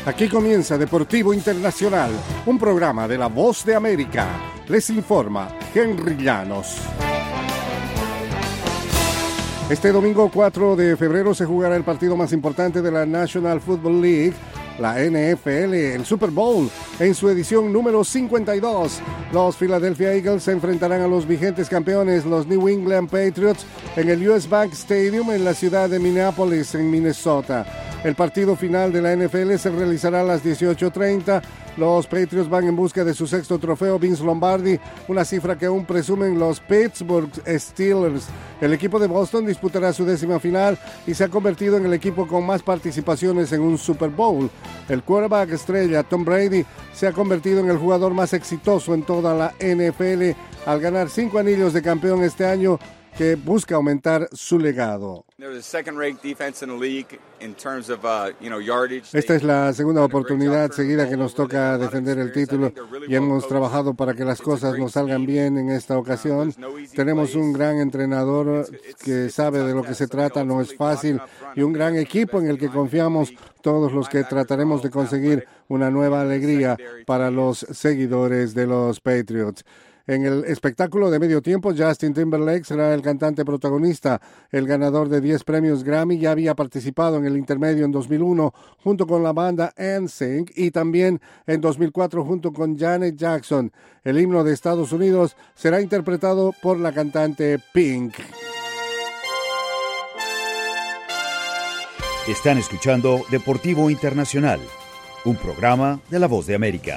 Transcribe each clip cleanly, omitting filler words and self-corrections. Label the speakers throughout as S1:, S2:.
S1: Aquí comienza Deportivo Internacional, un programa de La Voz de América. Les informa Henry Llanos. Este domingo 4 de febrero se jugará el partido más importante de la National Football League, la NFL, el Super Bowl, en su edición número 52. Los Philadelphia Eagles se enfrentarán a los vigentes campeones, los New England Patriots, en el US Bank Stadium en la ciudad de Minneapolis, en Minnesota. El partido final de la NFL se realizará a las 18:30. Los Patriots van en busca de su sexto trofeo Vince Lombardi, una cifra que aún presumen los Pittsburgh Steelers. El equipo de Boston disputará su 10ª final y se ha convertido en el equipo con más participaciones en un Super Bowl. El quarterback estrella Tom Brady se ha convertido en el jugador más exitoso en toda la NFL al ganar 5 anillos de campeón este año, que busca aumentar su legado. Esta es la segunda oportunidad seguida que nos toca defender el título y hemos trabajado para que las cosas nos salgan bien en esta ocasión. Tenemos un gran entrenador que sabe de lo que se trata, no es fácil, y un gran equipo en el que confiamos todos los que trataremos de conseguir una nueva alegría para los seguidores de los Patriots. En el espectáculo de medio tiempo, Justin Timberlake será el cantante protagonista. El ganador de 10 premios Grammy ya había participado en el intermedio en 2001 junto con la banda NSYNC y también en 2004 junto con Janet Jackson. El himno de Estados Unidos será interpretado por la cantante Pink.
S2: Están escuchando Deportivo Internacional, un programa de La Voz de América.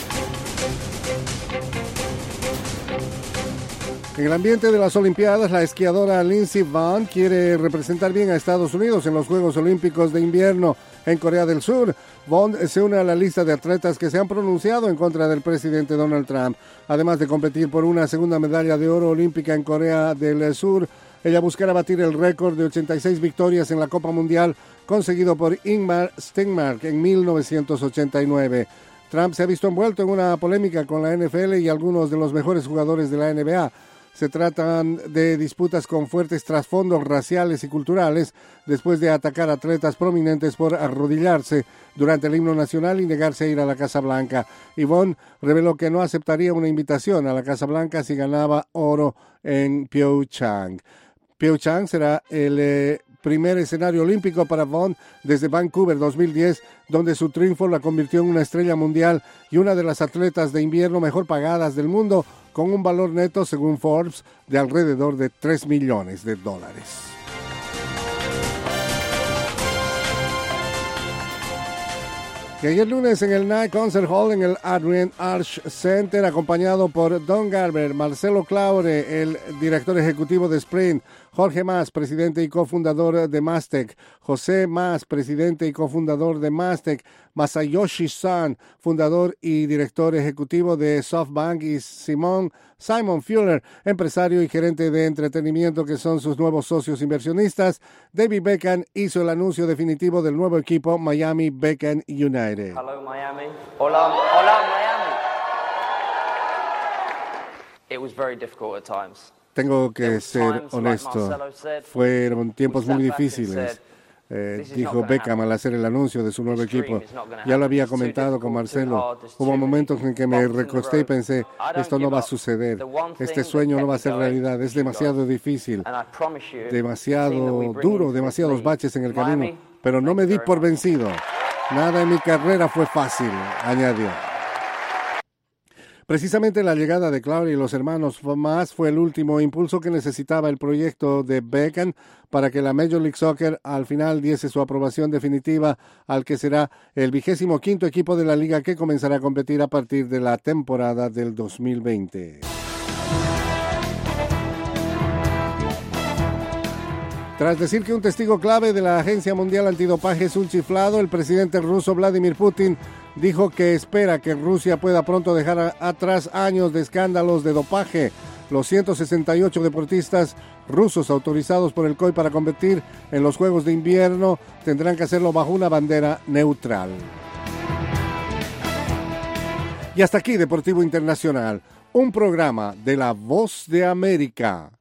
S1: En el ambiente de las Olimpiadas, la esquiadora Lindsey Vonn quiere representar bien a Estados Unidos en los Juegos Olímpicos de Invierno en Corea del Sur. Vonn se une a la lista de atletas que se han pronunciado en contra del presidente Donald Trump. Además de competir por una segunda medalla de oro olímpica en Corea del Sur, ella buscará batir el récord de 86 victorias en la Copa Mundial conseguido por Ingmar Stenmark en 1989. Trump se ha visto envuelto en una polémica con la NFL y algunos de los mejores jugadores de la NBA. Se tratan de disputas con fuertes trasfondos raciales y culturales después de atacar a atletas prominentes por arrodillarse durante el himno nacional y negarse a ir a la Casa Blanca. Vonn reveló que no aceptaría una invitación a la Casa Blanca si ganaba oro en Pyeongchang. Pyeongchang será el primer escenario olímpico para Vonn desde Vancouver 2010, donde su triunfo la convirtió en una estrella mundial y una de las atletas de invierno mejor pagadas del mundo, con un valor neto, según Forbes, de alrededor de $3 millones. Que ayer lunes en el Night Concert Hall en el Adrian Arch Center, acompañado por Don Garber, Marcelo Claure, el director ejecutivo de Sprint, Jorge Mas, presidente y cofundador de Mastec, José Mas, presidente y cofundador de Mastec, Masayoshi Son, fundador y director ejecutivo de SoftBank, y Simon Fuller, empresario y gerente de entretenimiento, que son sus nuevos socios inversionistas. David Beckham hizo el anuncio definitivo del nuevo equipo Miami Beckham United.
S3: Hello Miami. Hola Miami. It was very difficult at times.
S1: Tengo que ser honesto, fueron tiempos muy difíciles, dijo Beckham al hacer el anuncio de su nuevo equipo. Ya lo había comentado con Marcelo. Hubo momentos en que me recosté y pensé, esto no va a suceder, este sueño no va a ser realidad, es demasiado difícil, demasiado duro, demasiados baches en el camino, pero no me di por vencido. Nada en mi carrera fue fácil, añadió. Precisamente la llegada de Claudia y los hermanos Mas fue el último impulso que necesitaba el proyecto de Beckham para que la Major League Soccer al final diese su aprobación definitiva al que será el 25º equipo de la liga, que comenzará a competir a partir de la temporada del 2020. Tras decir que un testigo clave de la Agencia Mundial Antidopaje es un chiflado, el presidente ruso Vladimir Putin dijo que espera que Rusia pueda pronto dejar atrás años de escándalos de dopaje. Los 168 deportistas rusos autorizados por el COI para competir en los Juegos de Invierno tendrán que hacerlo bajo una bandera neutral. Y hasta aquí Deportivo Internacional, un programa de La Voz de América.